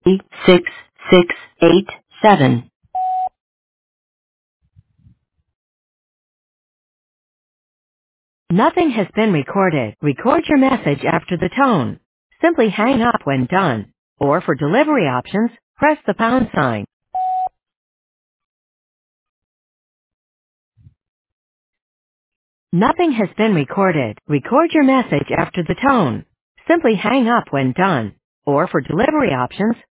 6687. Nothing has been recorded. Record your message after the tone. Simply hang up when done. Or for delivery options, press the pound sign. Nothing has been recorded. Record your message after the tone. Simply hang up when done. Or for delivery options,